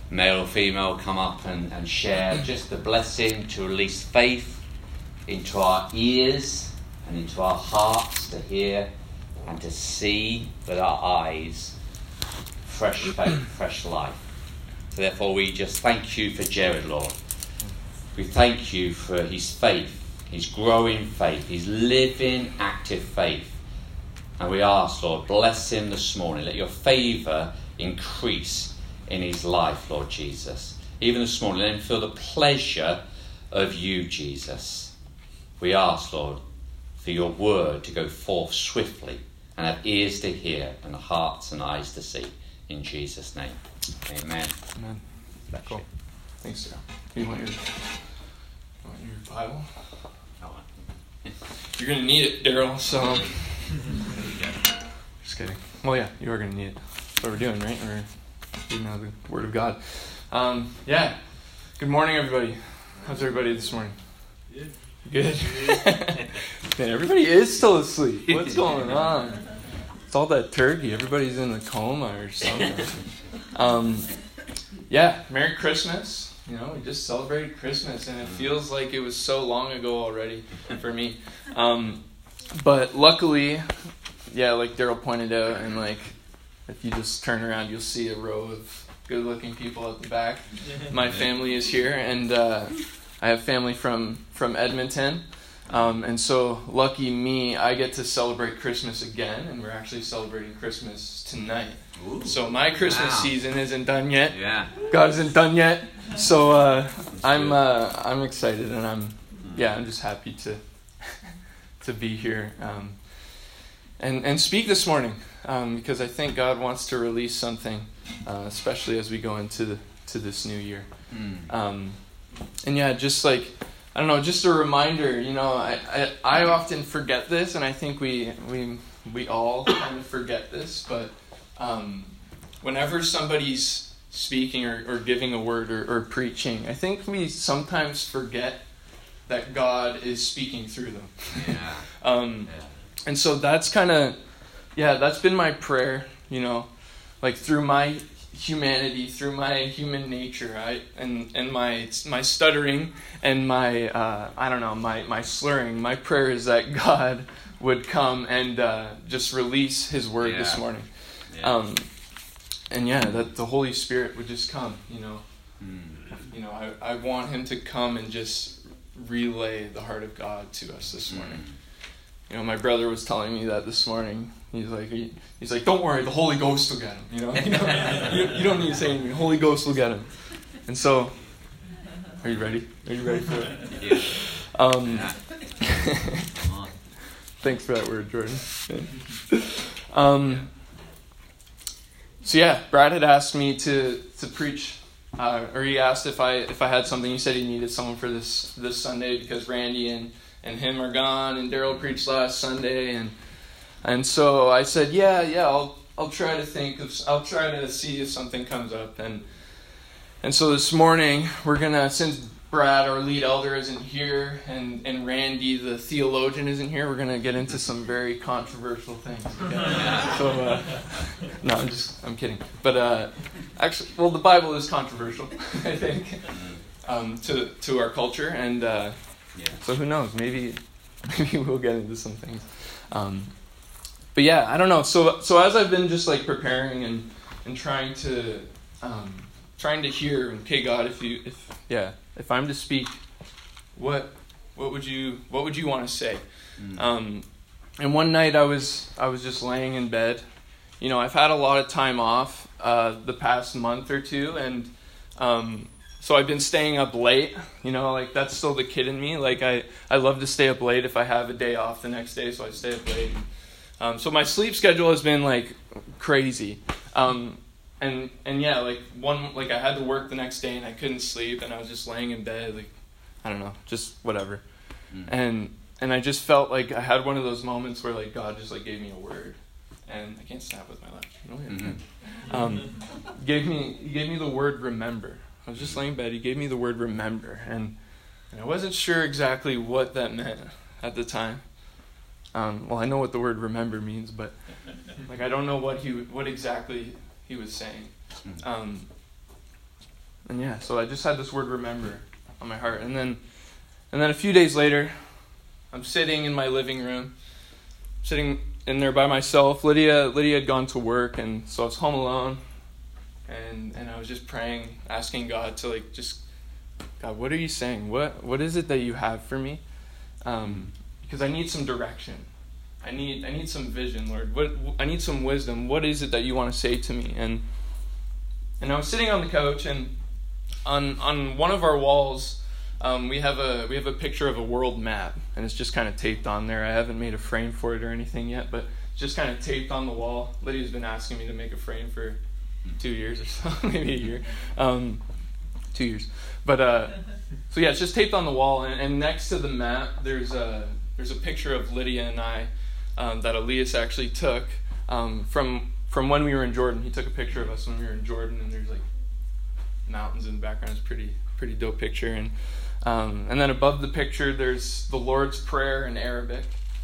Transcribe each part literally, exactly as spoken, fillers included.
male or female, come up and, and share just the blessing to release faith into our ears and into our hearts to hear and to see with our eyes fresh faith, fresh life. So therefore we just thank you for Jared, Lord. We thank you for his faith, his growing faith, his living, active faith. And we ask, Lord, bless him this morning. Let your favour increase in his life, Lord Jesus. Even this morning, let him feel the pleasure of you, Jesus. We ask, Lord, for your word to go forth swiftly and have ears to hear and hearts and eyes to see. In Jesus' name. Amen. Amen. Cool. Thanks, Daryl. You want your, you want your Bible? You're going to need it, Daryl, so... Just kidding. Well, yeah, you are going to need it. That's what we're doing, right? We're reading out the Word of God. Um, yeah. Good morning, everybody. How's everybody this morning? Good. Good? Man, everybody is still asleep. What's going on? It's all that turkey. Everybody's in a coma or something. um, yeah, Merry Christmas. You know, we just celebrated Christmas, and it feels like it was so long ago already for me. Um, but luckily, yeah, like Daryl pointed out, and like if you just turn around, you'll see a row of good-looking people at the back. My family is here, and uh, I have family from, from Edmonton. Um, and so, lucky me, I get to celebrate Christmas again, and we're actually celebrating Christmas tonight. Ooh. So my Christmas wow. season isn't done yet. Yeah. God isn't done yet. So uh, I'm uh, I'm excited, and I'm yeah I'm just happy to to be here um, and and speak this morning um, because I think God wants to release something, uh, especially as we go into the, to this new year. Mm. Um, and yeah, just like. I don't know, just a reminder, you know, I, I, I often forget this, and I think we we we all kind of forget this, but um, whenever somebody's speaking or, or giving a word or, or preaching, I think we sometimes forget that God is speaking through them. Yeah. um, yeah. And so that's kind of, yeah, that's been my prayer, you know, like through my humanity, through my human nature, I and and my my stuttering and my uh, I don't know my my slurring. My prayer is that God would come and uh, just release His word yeah. this morning, yeah. um, and yeah, that the Holy Spirit would just come. You know, mm. you know, I I want Him to come and just relay the heart of God to us this morning. Mm. You know, my brother was telling me that this morning. He's like, he, he's like, don't worry, the Holy Ghost will get him. You know, you, know you, you don't need to say anything. The Holy Ghost will get him. And so, are you ready? Are you ready for it? Yeah. Um, yeah. Thanks for that word, Jordan. um, so yeah, Brad had asked me to to preach, uh, or he asked if I if I had something. He said he needed someone for this this Sunday because Randy and and him are gone, and Daryl preached last Sunday, and. And so I said, yeah, yeah, I'll I'll try to think of, I'll try to see if something comes up. And and so this morning, we're going to, since Brad, our lead elder, isn't here, and, and Randy, the theologian, isn't here, we're going to get into some very controversial things. Okay? so, uh, no, I'm just, I'm kidding. But uh, actually, well, the Bible is controversial, I think, um, to to our culture. And uh, yeah. so who knows, maybe maybe we'll get into some things. Um But yeah, I don't know. So so as I've been just like preparing and, and trying to um, trying to hear, okay, God, if you if yeah, if I'm to speak, what what would you what would you want to say? Mm. Um, and one night I was I was just laying in bed. You know, I've had a lot of time off uh, the past month or two, and um, so I've been staying up late. You know, like that's still the kid in me. Like I, I love to stay up late if I have a day off the next day, so I stay up late. Um, so my sleep schedule has been like crazy, um, and and yeah, like one like I had to work the next day and I couldn't sleep and I was just laying in bed like I don't know, just whatever, mm. and and I just felt like I had one of those moments where like God just like gave me a word, and I can't snap with my left. Mm-hmm. Um, gave me he gave me the word remember. I was just laying in bed. He gave me the word remember, and and I wasn't sure exactly what that meant at the time. Um, well, I know what the word remember means, but like I don't know what he what exactly he was saying. Um, and yeah, so I just had this word remember on my heart. And then and then a few days later, I'm sitting in my living room, sitting in there by myself. Lydia Lydia had gone to work, and so I was home alone. And and I was just praying, asking God to like just, God, what are you saying? What what is it that you have for me? Um, because I need some direction. I need I need some vision, Lord. What I need some wisdom. What is it that you want to say to me? And and I was sitting on the couch, and on on one of our walls, um, we have a we have a picture of a world map, and it's just kind of taped on there. I haven't made a frame for it or anything yet, but it's just kind of taped on the wall. Lydia's been asking me to make a frame for two years or so, maybe a year, um, two years. But uh, so yeah, it's just taped on the wall, and, and next to the map, there's a there's a picture of Lydia and I um, that Elias actually took um, from from when we were in Jordan. He took a picture of us when we were in Jordan, and there's like mountains in the background. It's pretty pretty dope picture, and um, and then above the picture, there's the Lord's Prayer in Arabic.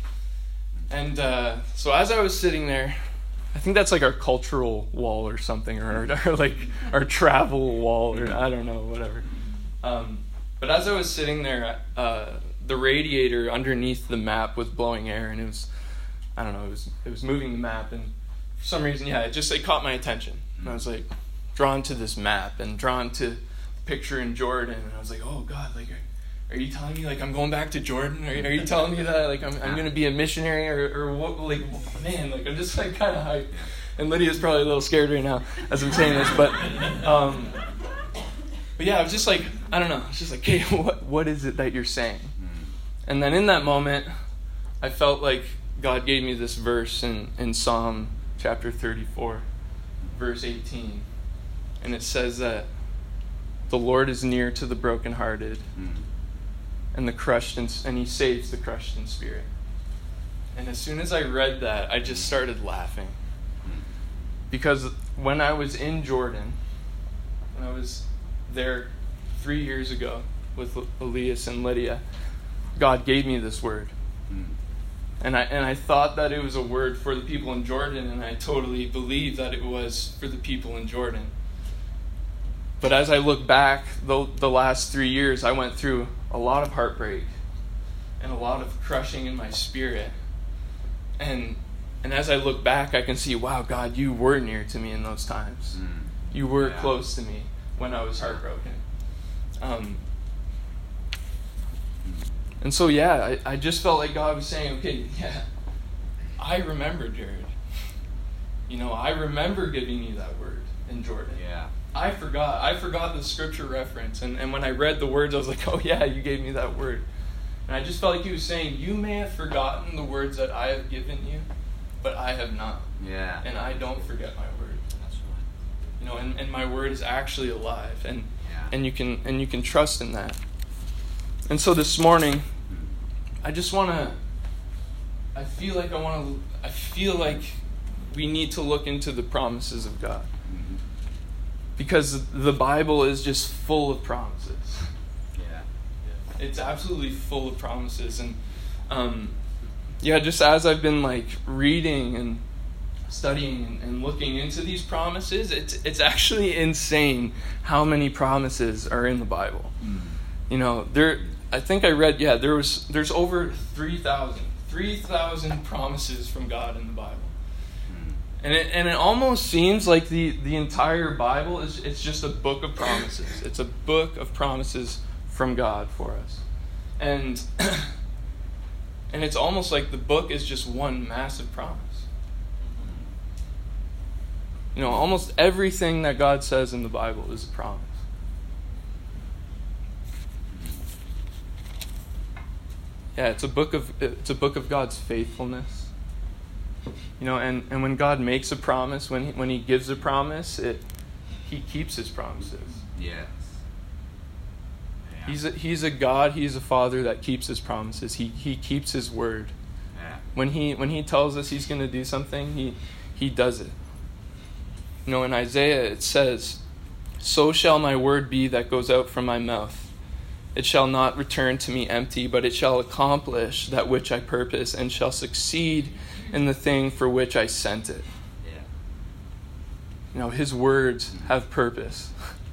And uh, so as I was sitting there, I think that's like our cultural wall or something, or our, our like our travel wall, or I don't know, whatever. Um, but as I was sitting there, uh, the radiator underneath the map was blowing air, and it was, I don't know, it was it was moving the map, and for some reason, yeah, it just it caught my attention, and I was like drawn to this map and drawn to the picture in Jordan, and I was like, oh God, like. Are you telling me like I'm going back to Jordan? Are, are you telling me that like I'm I'm going to be a missionary or, or what? Like man, like I'm just like kind of hyped. And Lydia's probably a little scared right now as I'm saying this, but um, but yeah, I was just like I don't know. It's just like, okay, what what is it that you're saying? And then in that moment, I felt like God gave me this verse in in Psalm chapter thirty-four, verse eighteen, and it says that the Lord is near to the brokenhearted. And the crushed in, and he saves the crushed in spirit. And as soon as I read that, I just started laughing. Because when I was in Jordan, when I was there three years ago with Elias and Lydia, God gave me this word. And I and I thought that it was a word for the people in Jordan, and I totally believed that it was for the people in Jordan. But as I look back, the, the last three years, I went through a lot of heartbreak and a lot of crushing in my spirit. And and as I look back, I can see, wow, God, you were near to me in those times. Mm. You were yeah. close to me when I was heartbroken. Um, and so, yeah, I, I just felt like God was saying, okay, yeah, I remember, Jared. You know, I remember giving you that word in Jordan. Yeah. I forgot. I forgot the scripture reference. And, and when I read the words, I was like, oh yeah, you gave me that word. And I just felt like he was saying, you may have forgotten the words that I have given you, but I have not. Yeah. And I don't forget my word. That's right. You know, and, and my word is actually alive. And yeah. and you can and you can trust in that. And so this morning, I just want to, I feel like I want to, I feel like we need to look into the promises of God. Because the Bible is just full of promises. Yeah. yeah. It's absolutely full of promises. And um, yeah, just as I've been like reading and studying and, and looking into these promises, it's it's actually insane how many promises are in the Bible. Mm. You know, there I think I read, yeah, there was there's over three thousand. three thousand promises from God in the Bible. And it and it almost seems like the, the entire Bible is it's just a book of promises. It's a book of promises from God for us. And and it's almost like the book is just one massive promise. You know, almost everything that God says in the Bible is a promise. Yeah, it's a book of it's a book of God's faithfulness. You know, and, and when God makes a promise, when he, when he gives a promise, it he keeps his promises. Yes. Yeah. He's a, he's a God, he's a Father that keeps his promises. He he keeps his word. Yeah. When he when he tells us he's going to do something, he he does it. You know, in Isaiah it says, "So shall my word be that goes out from my mouth. It shall not return to me empty, but it shall accomplish that which I purpose and shall succeed in the thing for which I sent it." Yeah. You know, his words have purpose.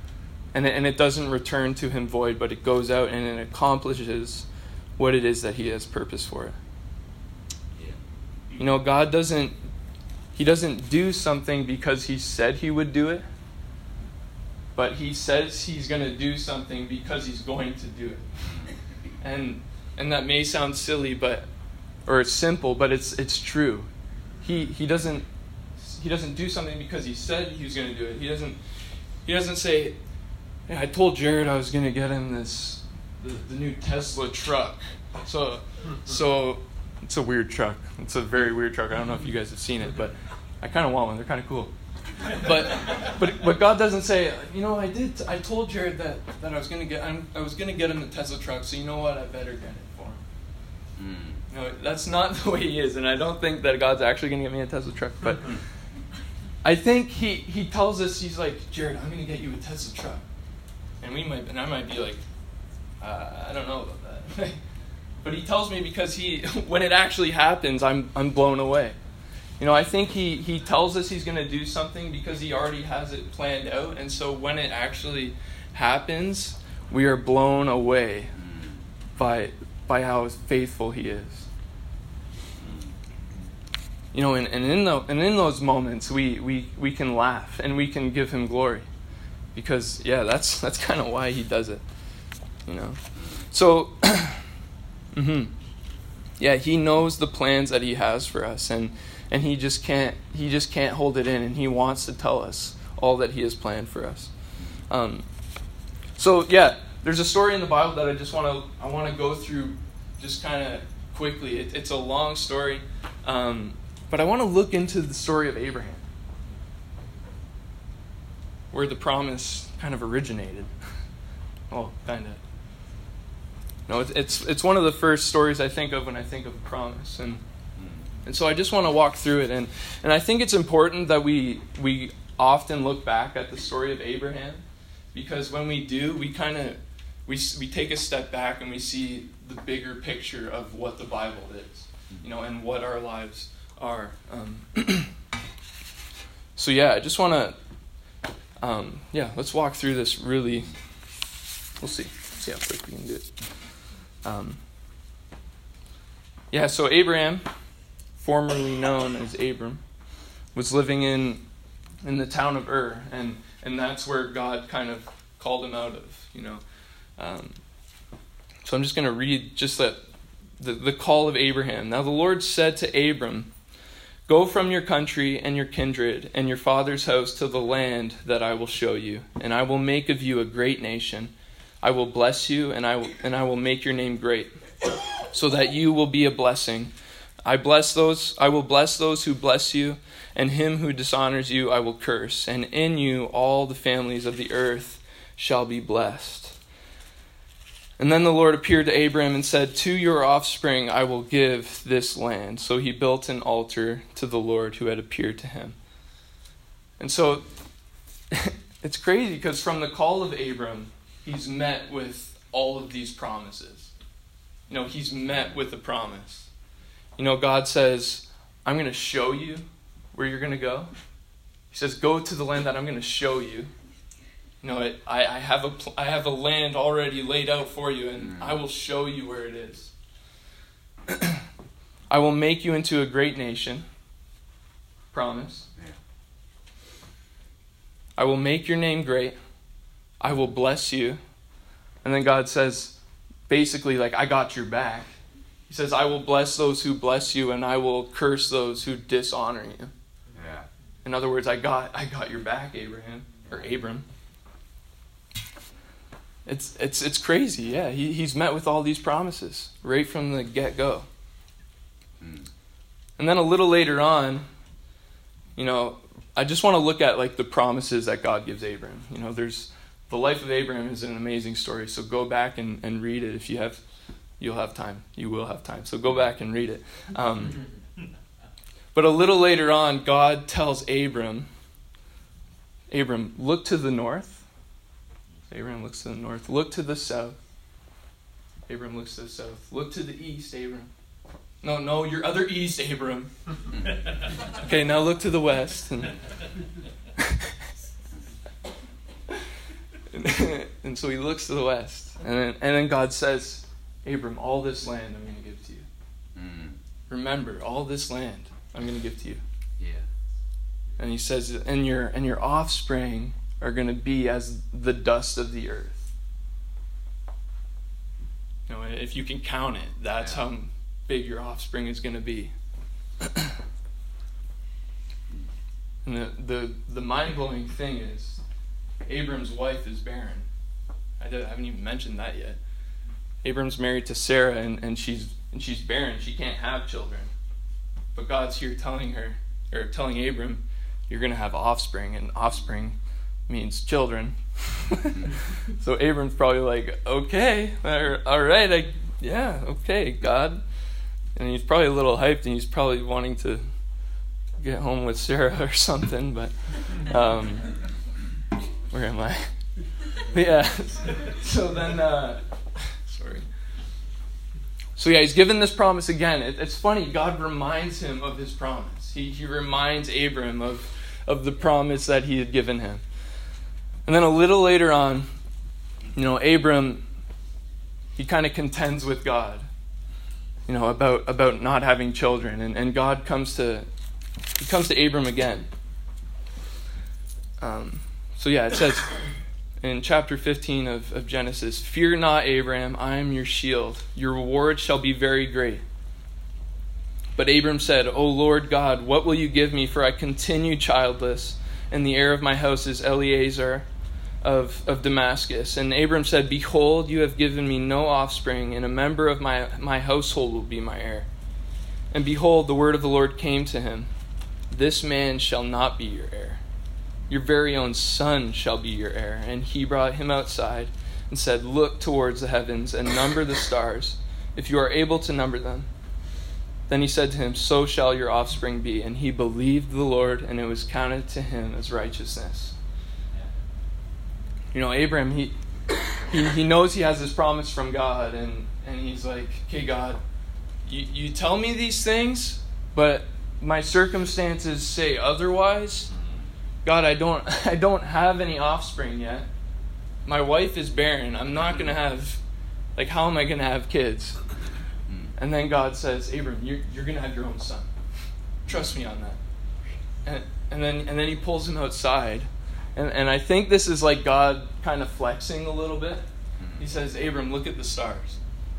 And it, and it doesn't return to him void, but it goes out and it accomplishes what it is that he has purpose for it. Yeah. You know, God doesn't, he doesn't do something because he said he would do it, but he says he's going to do something because he's going to do it. And and that may sound silly, but or it's simple, but it's it's true. He he doesn't he doesn't do something because he said he was going to do it. He doesn't he doesn't say, hey, I told Jared I was going to get him this the, the new Tesla truck. So so it's a weird truck. It's a very weird truck. I don't know if you guys have seen it, but I kind of want one. They're kind of cool. But but but God doesn't say, you know, I did. I told Jared that, that I was gonna get. I'm, I was gonna get him the Tesla truck. So you know what? I better get it for him. Mm. No, that's not the way he is, and I don't think that God's actually gonna get me a Tesla truck. But I think he he tells us, he's like, Jared, I'm gonna get you a Tesla truck, and we might and I might be like, uh, I don't know about that. But he tells me because he when it actually happens, I'm I'm blown away. You know, I think he, he tells us he's going to do something because he already has it planned out. And so when it actually happens, we are blown away by by how faithful he is. You know, and, and in the and in those moments we, we, we can laugh and we can give him glory. Because yeah, that's that's kind of why he does it. You know. So mm-hmm. Yeah, he knows the plans that he has for us, and And he just can't he just can't hold it in, and he wants to tell us all that he has planned for us. Um, so yeah, there's a story in the Bible that I just want to I want to go through just kind of quickly. It, it's a long story, um, but I want to look into the story of Abraham, where the promise kind of originated. Well, kind of. No, it's it's it's one of the first stories I think of when I think of a promise, and. And so I just want to walk through it. And, and I think it's important that we we often look back at the story of Abraham, because when we do, we kind of we we take a step back and we see the bigger picture of what the Bible is, you know, and what our lives are. Um, so yeah, I just want to, um, yeah, let's walk through this really. We'll see. See how quick we can do it. Um, yeah, so Abraham, formerly known as Abram, was living in in the town of Ur, and, and that's where God kind of called him out of, you know. Um, so I'm just going to read just that the, the call of Abraham. Now the Lord said to Abram, "Go from your country and your kindred and your father's house to the land that I will show you, and I will make of you a great nation. I will bless you, and I will, and I will make your name great, so that you will be a blessing. I bless those, I will bless those who bless you, and him who dishonors you I will curse, and in you all the families of the earth shall be blessed." And then the Lord appeared to Abram and said, "To your offspring I will give this land." So he built an altar to the Lord who had appeared to him. And so it's crazy because from the call of Abram, he's met with all of these promises. You know, he's met with a promise. You know, God says, "I'm going to show you where you're going to go." He says, "Go to the land that I'm going to show you. You know, it, I, I have a I have a land already laid out for you, and I will show you where it is. I will make you into a great nation." Promise. Yeah. "I will make your name great. I will bless you." And then God says, basically, like, I got your back. He says, "I will bless those who bless you, and I will curse those who dishonor you." Yeah. In other words, I got I got your back, Abraham or Abram. It's it's it's crazy, yeah. He he's met with all these promises right from the get-go. Hmm. And then a little later on, you know, I just want to look at like the promises that God gives Abraham. You know, there's the life of Abraham is an amazing story. So go back and, and read it if you have. You'll have time. You will have time. So go back and read it. Um, but a little later on, God tells Abram, Abram, look to the north. Abram looks to the north. Look to the south. Abram looks to the south. Look to the east, Abram. No, no, your other east, Abram. Okay, now look to the west. And And, and so he looks to the west. And then, and then God says, Abram, all this land I'm going to give to you. Mm. Remember, all this land I'm going to give to you. Yeah. And he says, and your and your offspring are going to be as the dust of the earth. You know, if you can count it, that's Yeah. how big your offspring is going to be. And the, the, the mind-blowing thing is, Abram's wife is barren. I, did, I haven't even mentioned that yet. Abram's married to Sarah, and, and she's and she's barren. She can't have children. But God's here telling her, or telling Abram, you're going to have offspring, and offspring means children. So Abram's probably like, okay, all right, I, yeah, okay, God. And he's probably a little hyped, and he's probably wanting to get home with Sarah or something, but um, where am I? Yeah. So then, uh, sorry. So yeah, he's given this promise again. It, it's funny, God reminds him of his promise. He he reminds Abram of, of the promise that he had given him. And then a little later on, you know, Abram, he kind of contends with God, you know, about, about not having children. And, and God comes to, he comes to Abram again. Um, so yeah, it says in chapter fifteen of, of Genesis, fear not, Abram, I am your shield. Your reward shall be very great. But Abram said, O Lord God, what will you give me? For I continue childless, and the heir of my house is Eliezer of, of Damascus. And Abram said, behold, you have given me no offspring, and a member of my, my household will be my heir. And behold, the word of the Lord came to him, this man shall not be your heir. Your very own son shall be your heir. And he brought him outside and said, look towards the heavens and number the stars, if you are able to number them. Then he said to him, so shall your offspring be. And he believed the Lord, and it was counted to him as righteousness. You know, Abram, he he, he knows he has this promise from God, and, and he's like, okay, God, you, you tell me these things, but my circumstances say otherwise. God, I don't I don't have any offspring yet. My wife is barren. I'm not going to have, like, how am I going to have kids? And then God says, Abram, you're, you're going to have your own son. Trust me on that. And, and then and then he pulls him outside. And, and I think this is like God kind of flexing a little bit. He says, Abram, look at the stars.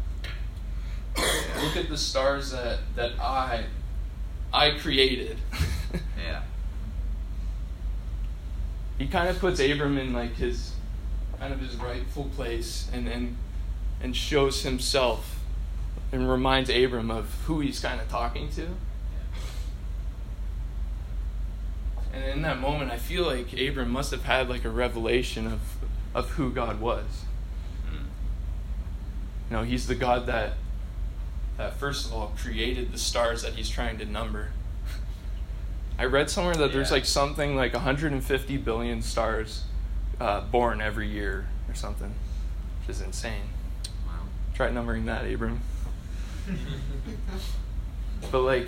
Look at the stars that, that I I created. Yeah. He kind of puts Abram in like his kind of his rightful place, and and, and shows himself and reminds Abram of who he's kind of talking to. And in that moment, I feel like Abram must have had like a revelation of, of who God was. Mm. You know, he's the God that, that first of all created the stars that he's trying to number. I read somewhere that yeah. there's like something like one hundred fifty billion stars uh, born every year or something, which is insane. Wow. Try numbering that, Abram. But like,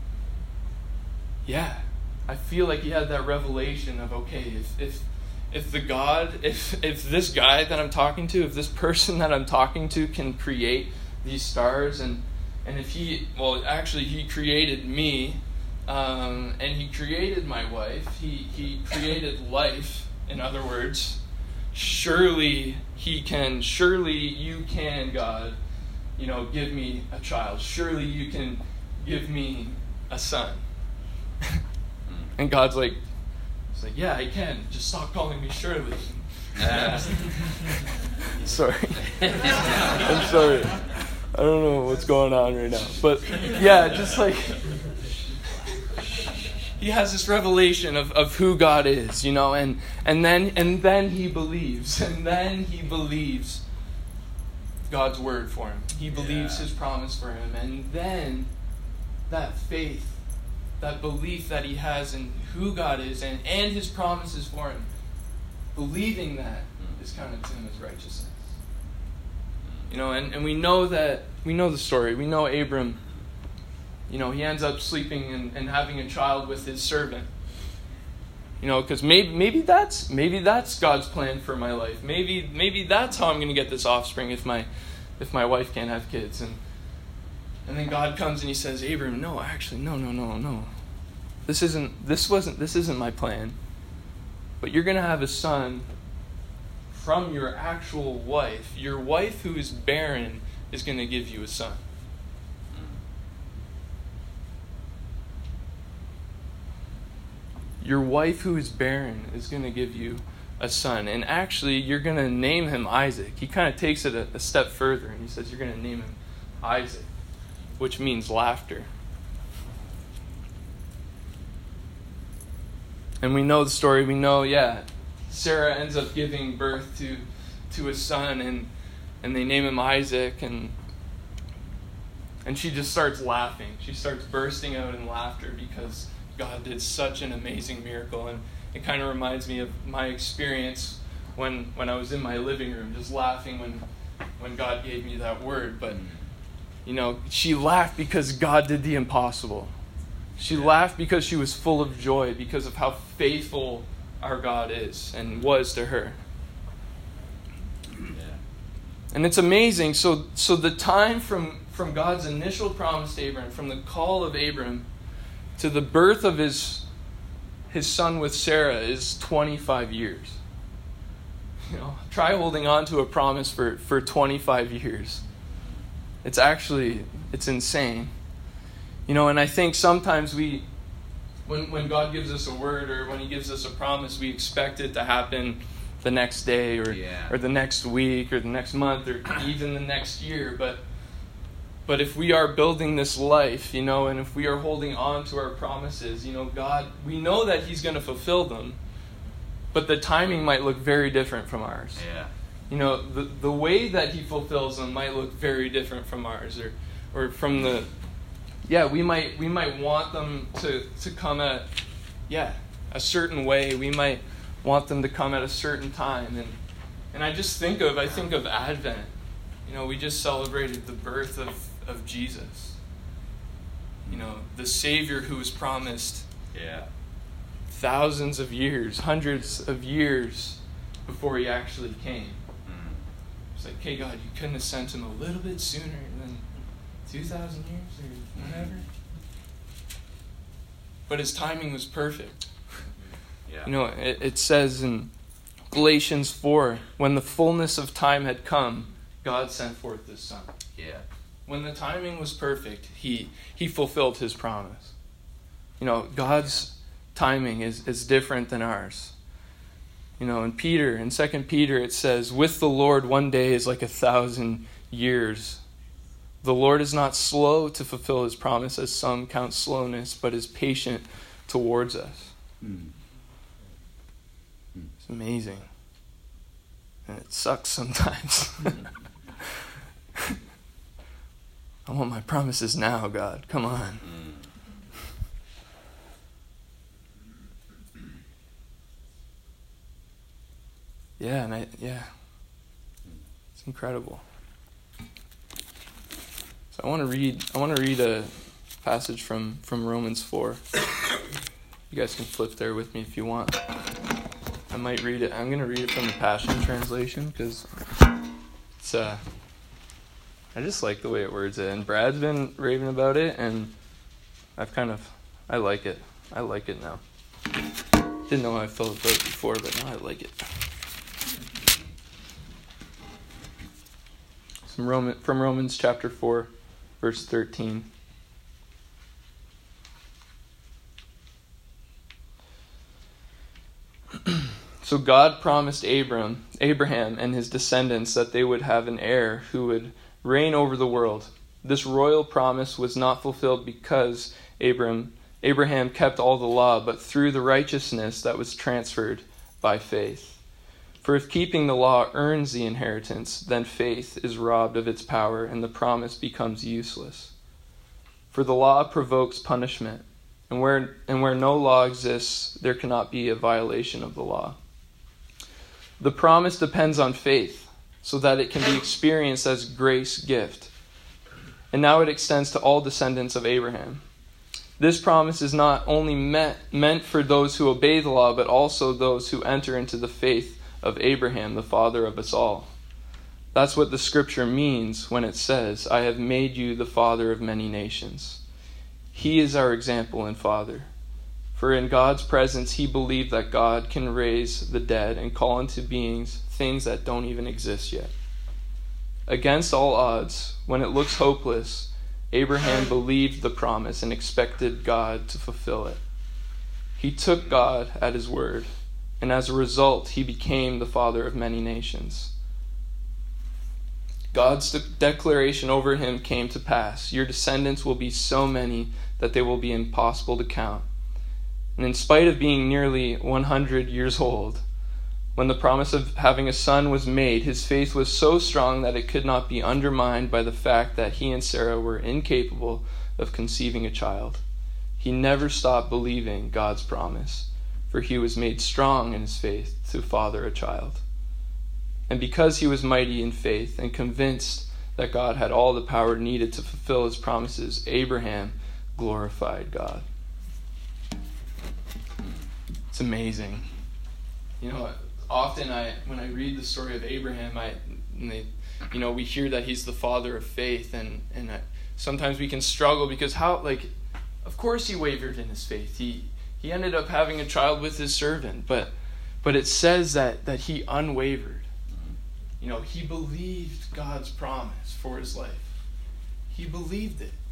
yeah, I feel like he had that revelation of, okay, if if if the God, if if this guy that I'm talking to, if this person that I'm talking to can create these stars, and and if he, well, actually he created me, um, and he created my wife, he he created life, in other words, surely he can, surely you can, God, you know, give me a child. Surely you can give me a son. And God's like, it's like, yeah, I can. Just stop calling me Shirley. Uh. Sorry. I'm sorry. I don't know what's going on right now. But yeah, just like, he has this revelation of, of who God is, you know, and, and then and then he believes. And then he believes God's word for him. He believes yeah. his promise for him. And then that faith, that belief that he has in who God is and, and his promises for him, believing that is counted to him as righteousness. You know, and, and we know that, we know the story. We know Abram, you know, he ends up sleeping and, and having a child with his servant. You know, because maybe maybe that's maybe that's God's plan for my life. Maybe maybe that's how I'm going to get this offspring if my if my wife can't have kids. And and then God comes and he says, Abram, no, actually, no, no, no, no. This isn't this wasn't this isn't my plan. But you're going to have a son from your actual wife. Your wife who is barren is going to give you a son. Your wife who is barren is going to give you a son. And actually, you're going to name him Isaac. He kind of takes it a, a step further, and he says you're going to name him Isaac, which means laughter. And we know the story. We know, yeah, Sarah ends up giving birth to, to a son, and and they name him Isaac, and and she just starts laughing. She starts bursting out in laughter because God did such an amazing miracle. And it kind of reminds me of my experience when when I was in my living room just laughing when when God gave me that word. But you know, she laughed because God did the impossible. She laughed because she was full of joy because of how faithful our God is and was to her. Yeah. And it's amazing. So so the time from, from God's initial promise to Abram, from the call of Abram to the birth of his his son with Sarah is twenty-five years. You know, try holding on to a promise for, for twenty-five years. It's actually, it's insane. You know, and I think sometimes we, when when God gives us a word or when he gives us a promise, we expect it to happen the next day or yeah. or the next week or the next month or even the next year. But But if we are building this life, you know, and if we are holding on to our promises, you know, God, we know that he's going to fulfill them, but the timing might look very different from ours. Yeah. You know, the the way that he fulfills them might look very different from ours, or or from the, yeah, we might we might want them to, to come at, yeah, a certain way. We might want them to come at a certain time. And and I just think of, I think of Advent. You know, we just celebrated the birth of of Jesus, you know, the Savior who was promised yeah. thousands of years, hundreds of years before he actually came. Mm. It's like, okay, God, you couldn't have sent him a little bit sooner than two thousand years or whatever. But his timing was perfect. Yeah. You know, it, it says in Galatians four, when the fullness of time had come, God sent forth his son. Yeah. When the timing was perfect, he he fulfilled his promise. You know, God's timing is, is different than ours. You know, in Peter, in Second Peter, it says, with the Lord one day is like a thousand years. The Lord is not slow to fulfill his promise, as some count slowness, but is patient towards us. Mm. It's amazing. And it sucks sometimes. I want my promises now, God. Come on. Yeah, and I yeah. It's incredible. So I want to read I want to read a passage from, from Romans four. You guys can flip there with me if you want. I might read it. I'm going to read it from the Passion Translation because it's uh I just like the way it words it. And Brad's been raving about it, and I've kind of, I like it. I like it now. Didn't know how I felt about it before, but now I like it. Some Roman, from Romans chapter four, verse thirteen. So God promised Abram, Abraham and his descendants that they would have an heir who would reign over the world. This royal promise was not fulfilled because Abram, Abraham kept all the law, but through the righteousness that was transferred by faith. For if keeping the law earns the inheritance, then faith is robbed of its power and the promise becomes useless. For the law provokes punishment, and where and where no law exists, there cannot be a violation of the law. The promise depends on faith, so that it can be experienced as grace gift. And now it extends to all descendants of Abraham. This promise is not only meant, meant for those who obey the law, but also those who enter into the faith of Abraham, the father of us all. That's what the scripture means when it says, I have made you the father of many nations. He is our example and father. For in God's presence, he believed that God can raise the dead and call into beings things that don't even exist yet. Against all odds, when it looks hopeless, Abraham believed the promise and expected God to fulfill it. He took God at his word, and as a result, he became the father of many nations. God's de- declaration over him came to pass. Your descendants will be so many that they will be impossible to count. And in spite of being nearly one hundred years old, when the promise of having a son was made, his faith was so strong that it could not be undermined by the fact that he and Sarah were incapable of conceiving a child. He never stopped believing God's promise, for he was made strong in his faith to father a child. And because he was mighty in faith and convinced that God had all the power needed to fulfill his promises, Abraham glorified God. It's amazing. You know, often I, when I read the story of Abraham, I, and they, you know, we hear that he's the father of faith, and and I, sometimes we can struggle because how, like, of course he wavered in his faith. He he ended up having a child with his servant, but but it says that that he unwavered. You know, he believed God's promise for his life. He believed it.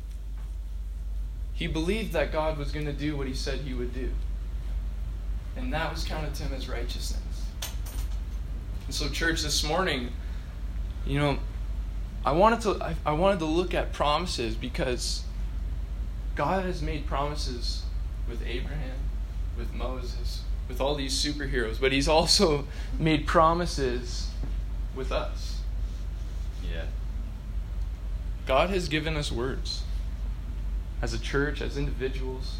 He believed that God was going to do what he said he would do. And that was counted to him as righteousness. And so, church, this morning, you know, I wanted to I, I wanted to look at promises because God has made promises with Abraham, with Moses, with all these superheroes, but he's also made promises with us. Yeah. God has given us words as a church, as individuals.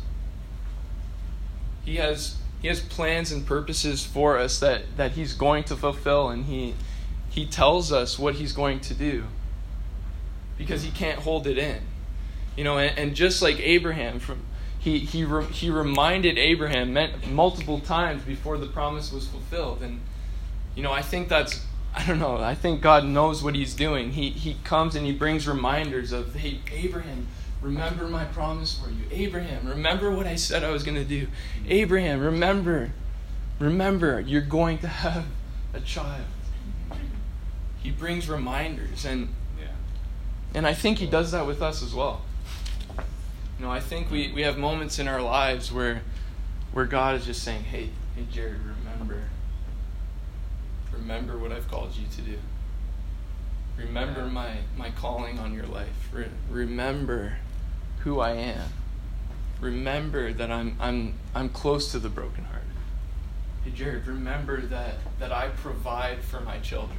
He has He has plans and purposes for us that, that he's going to fulfill, and he he tells us what he's going to do because he can't hold it in. You know, and, and just like Abraham, from he he re, he reminded Abraham multiple times before the promise was fulfilled. And you know, I think that's I don't know, I think God knows what he's doing. He he comes and he brings reminders of, hey, Abraham, remember my promise for you. Abraham, remember what I said I was going to do. Abraham, remember, remember, you're going to have a child. He brings reminders, and yeah. and I think he does that with us as well. You know, I think we, we have moments in our lives where where God is just saying, hey, hey, Jared, remember, remember what I've called you to do. Remember yeah. my, my calling on your life. Re- remember who I am. Remember that I'm I'm I'm close to the brokenhearted. Hey Jared, remember that, that I provide for my children.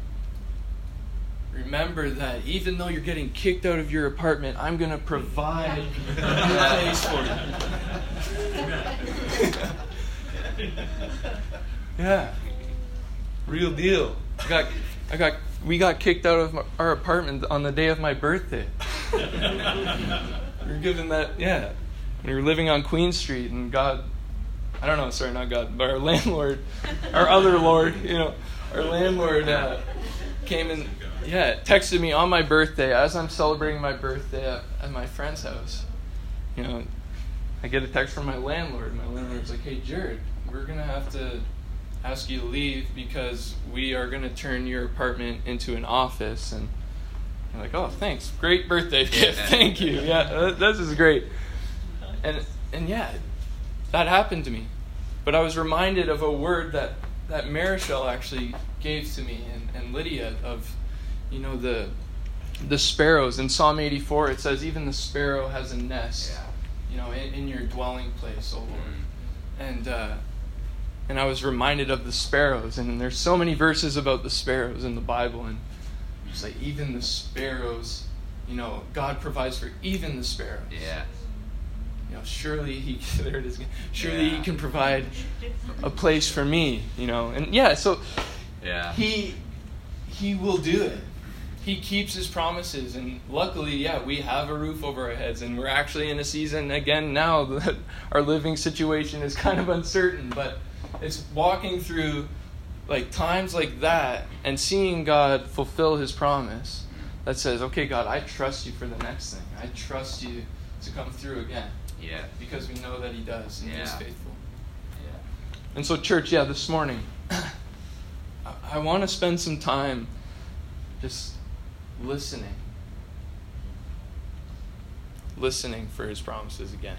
Remember that even though you're getting kicked out of your apartment, I'm going to provide a place for you. Yeah. Real deal. I got I got we got kicked out of my, our apartment on the day of my birthday. We were given that, yeah. We were living on Queen Street, and God, I don't know, sorry, not God, but our landlord, our other Lord, you know, our landlord uh, came and, yeah, texted me on my birthday as I'm celebrating my birthday at, at my friend's house. You know, I get a text from my landlord. My landlord's like, hey, Jared, we're going to have to ask you to leave because we are going to turn your apartment into an office. And I'm like, oh, thanks. Great birthday gift. Thank you. Yeah, this is great. And and yeah, that happened to me. But I was reminded of a word that, that Marichelle actually gave to me and, and Lydia of, you know, the the sparrows. In Psalm eighty-four, it says, even the sparrow has a nest, yeah. you know, in, in your dwelling place, O Lord. And uh, and I was reminded of the sparrows. And there's so many verses about the sparrows in the Bible. And just like, even the sparrows, you know, God provides for even the sparrows. Yeah. You know, surely he there it is. Surely yeah. he can provide a place for me. You know, and yeah, so yeah, he he will do it. He keeps his promises, and luckily, yeah, we have a roof over our heads, and we're actually in a season again now that our living situation is kind of uncertain, but it's walking through like times like that and seeing God fulfill his promise that says, okay, God, I trust you for the next thing. I trust you to come through again. Yeah. Because we know that he does, and yeah. he's faithful. Yeah. And so, church, yeah, this morning, I, I want to spend some time just listening. Listening for his promises again.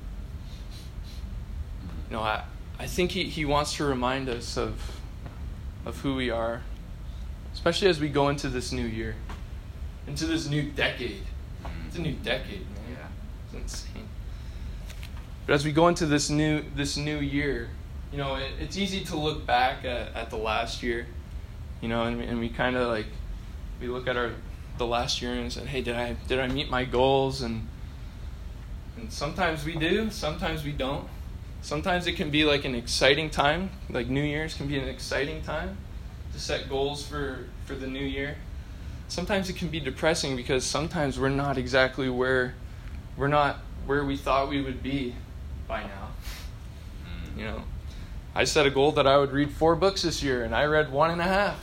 You know, I, I think he, he wants to remind us of, of who we are, especially as we go into this new year, into this new decade. It's a new decade, man. Yeah. It's insane. But as we go into this new this new year, you know, it, it's easy to look back at, at the last year, you know, and, and we kind of like, we look at our the last year and said, hey, did I did I meet my goals? And and sometimes we do, sometimes we don't. Sometimes it can be like an exciting time, like New Year's can be an exciting time to set goals for, for the new year. Sometimes it can be depressing because sometimes we're not exactly where we're not where we thought we would be by now. You know, I set a goal that I would read four books this year, and I read one and a half.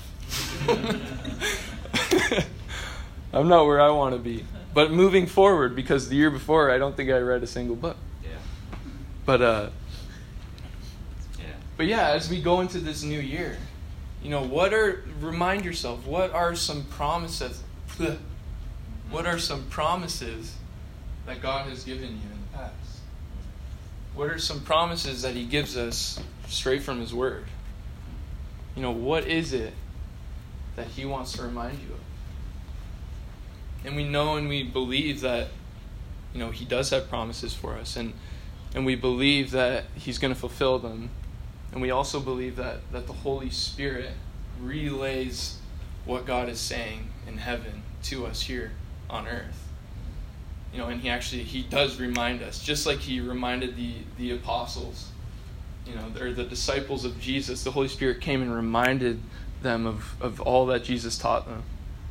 I'm not where I want to be. But moving forward, because the year before, I don't think I read a single book. Yeah. But, uh, yeah. But yeah, as we go into this new year, you know, what are, remind yourself, what are some promises, what are some promises that God has given you in the past? What are some promises that he gives us straight from his word? You know, what is it that he wants to remind you of? And we know and we believe that, you know, he does have promises for us. And, and we believe that he's going to fulfill them. And we also believe that, that the Holy Spirit relays what God is saying in heaven to us here on earth. You know, and he actually, he does remind us, just like he reminded the, the apostles, you know, they're the disciples of Jesus. The Holy Spirit came and reminded them of, of all that Jesus taught them.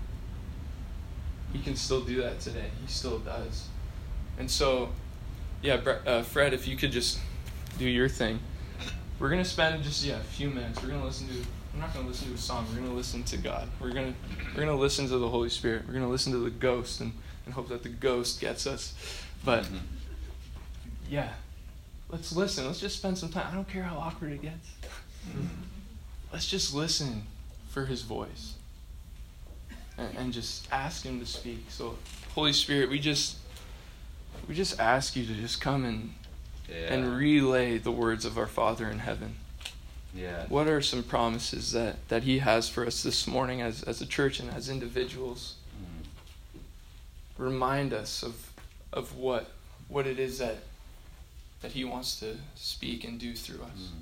He can still do that today. He still does. And so, yeah, uh, Fred, if you could just do your thing. We're going to spend just, yeah, a few minutes. We're going to listen to, we're not going to listen to a song. We're going to listen to God. We're going to, we're going to listen to the Holy Spirit. We're going to listen to the ghost and, and hope that the ghost gets us. But, mm-hmm. yeah, let's listen. Let's just spend some time. I don't care how awkward it gets. Mm-hmm. Let's just listen for his voice. And, and just ask him to speak. So, Holy Spirit, we just, we just ask you to just come and, yeah. and relay the words of our Father in heaven. Yeah. What are some promises that, that he has for us this morning as, as a church and as individuals? Mm-hmm. Remind us of of what what it is that that he wants to speak and do through us. Mm-hmm.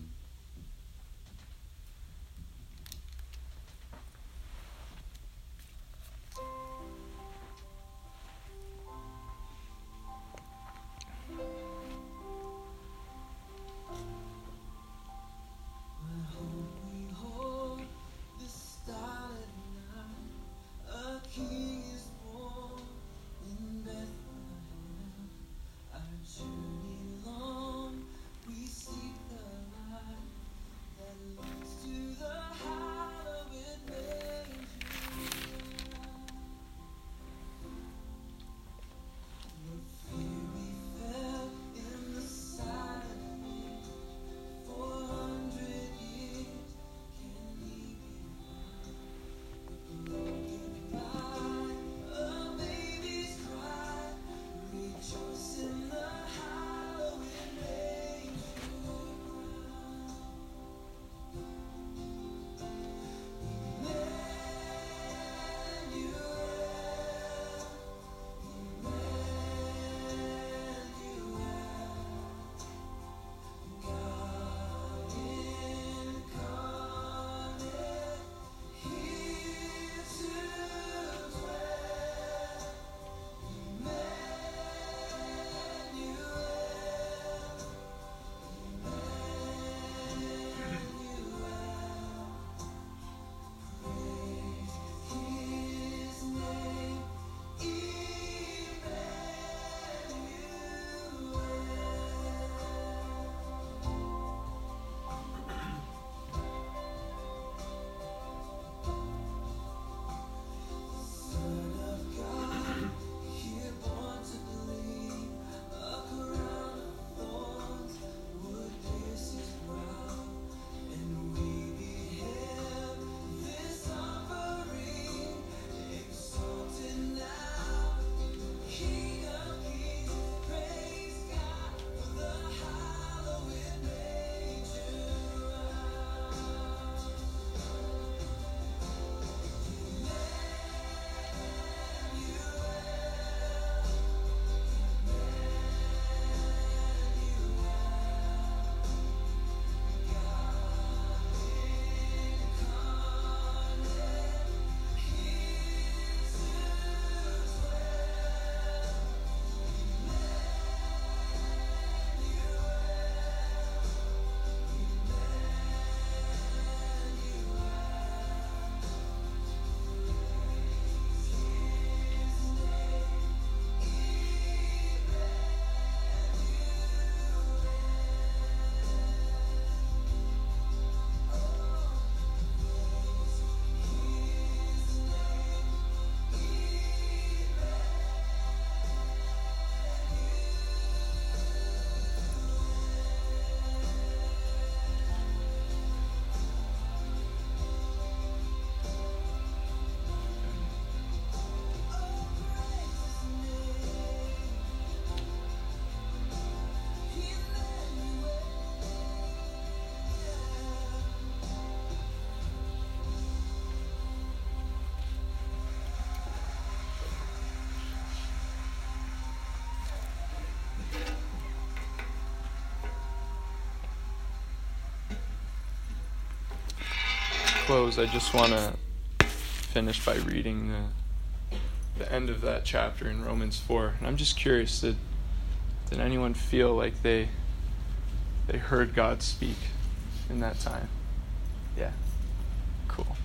close, I just want to finish by reading the the end of that chapter in Romans four. And I'm just curious, did, did anyone feel like they they heard God speak in that time? Yeah. Cool.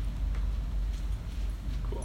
Cool.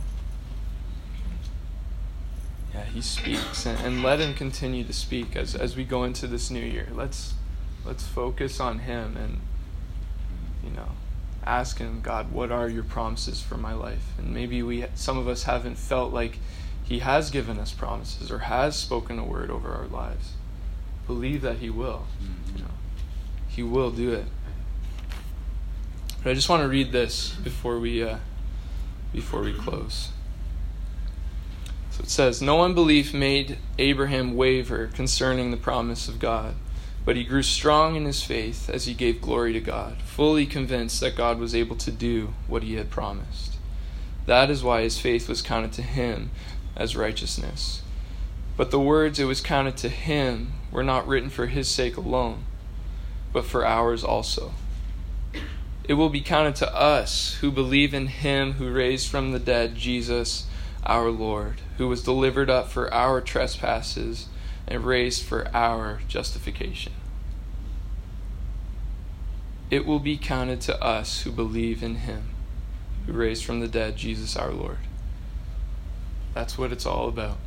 Yeah, he speaks, and, and let him continue to speak as, as we go into this new year. Let's let's focus on him and, you know, ask him, God, what are your promises for my life? And maybe we, some of us haven't felt like he has given us promises or has spoken a word over our lives. Believe that he will. You know, he will do it. But I just want to read this before we uh, before we close. So it says, "No unbelief made Abraham waver concerning the promise of God, but he grew strong in his faith as he gave glory to God, fully convinced that God was able to do what he had promised. That is why his faith was counted to him as righteousness. But the words 'it was counted to him' were not written for his sake alone, but for ours also. It will be counted to us who believe in him who raised from the dead Jesus our Lord, who was delivered up for our trespasses and raised for our justification. It will be counted to us who believe in him who raised from the dead Jesus our Lord." That's what it's all about.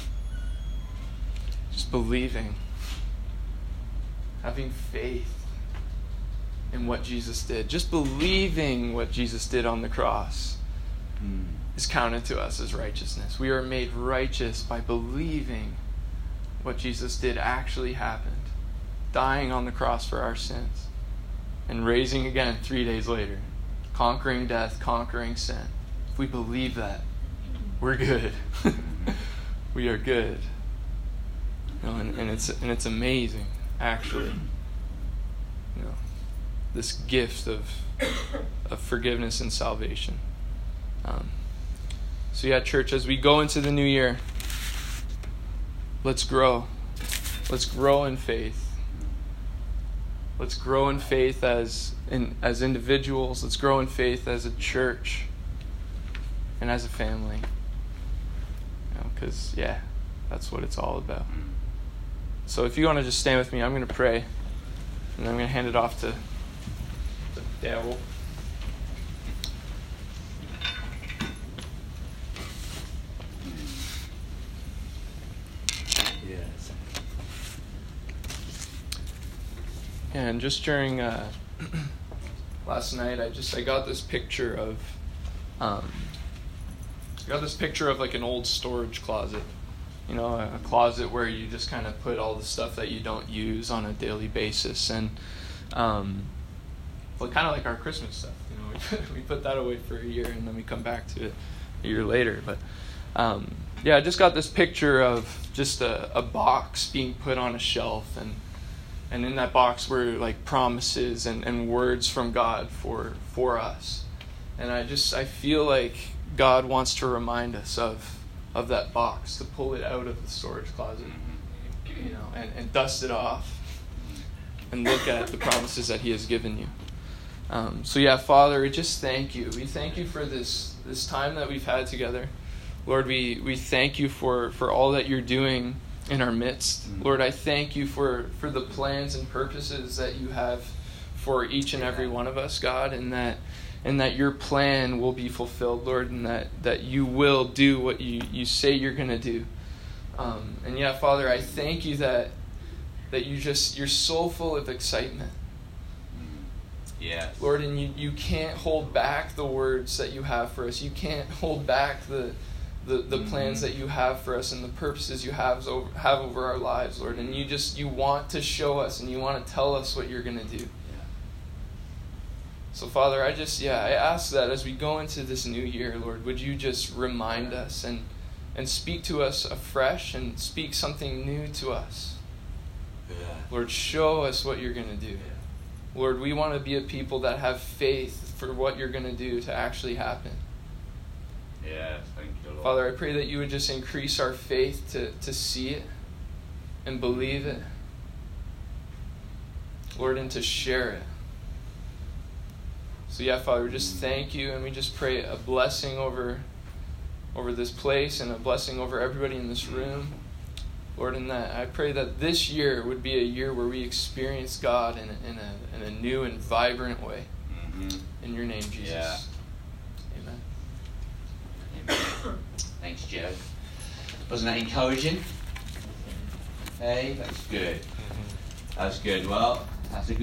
Just believing, having faith in what Jesus did. Just believing what Jesus did on the cross mm. is counted to us as righteousness. We are made righteous by believing what Jesus did actually happened, dying on the cross for our sins and raising again three days later, conquering death, conquering sin. If we believe that, we're good. We are good. You know, and, and it's and it's amazing, actually. You know, this gift of of forgiveness and salvation. Um, so yeah, church, as we go into the new year, let's grow. Let's grow in faith. Let's grow in faith as in, as individuals. Let's grow in faith as a church and as a family. You know, because, yeah, that's what it's all about. So if you want to just stand with me, I'm going to pray. And I'm going to hand it off to, to Daryl. And just during uh, last night, I just I got this picture of, um, I got this picture of like an old storage closet, you know, a, a closet where you just kind of put all the stuff that you don't use on a daily basis, and um, well, kind of like our Christmas stuff, you know, we put, we put that away for a year and then we come back to it a year later. But um, yeah, I just got this picture of just a, a box being put on a shelf, and. And in that box were like promises and, and words from God for for us. And I just I feel like God wants to remind us of of that box, to pull it out of the storage closet, you know, and, and dust it off and look at the promises that he has given you. Um, so yeah, Father, we just thank you. We thank you for this this time that we've had together. Lord, we, we thank you for, for all that you're doing in our midst. Lord, I thank you for, for the plans and purposes that you have for each and every one of us, God, and that and that your plan will be fulfilled, Lord, and that, that you will do what you, you say you're going to do. Um, and yeah, Father, I thank you that that you just you're so full of excitement. Yeah. Lord, and you, you can't hold back the words that you have for us. You can't hold back the the, the mm-hmm. plans that you have for us and the purposes you have over, have over our lives, Lord. And you just, you want to show us and you want to tell us what you're going to do. Yeah. So, Father, I just, yeah, I ask that as we go into this new year, Lord, would you just remind us and, and speak to us afresh and speak something new to us. Yeah. Lord, show us what you're going to do. Yeah. Lord, we want to be a people that have faith for what you're going to do to actually happen. Yeah, thank you, Lord. Father, I pray that you would just increase our faith to, to see it and believe it. Lord, and to share it. So yeah, Father, we just thank you, and we just pray a blessing over over this place and a blessing over everybody in this room. Lord, in that, I pray that this year would be a year where we experience God in a, in a, in a new and vibrant way. Mm-hmm. In your name, Jesus. Yeah. Amen. Amen. Thanks, Joe. Wasn't that encouraging? Hey, that's good. That's good. Well, that's a good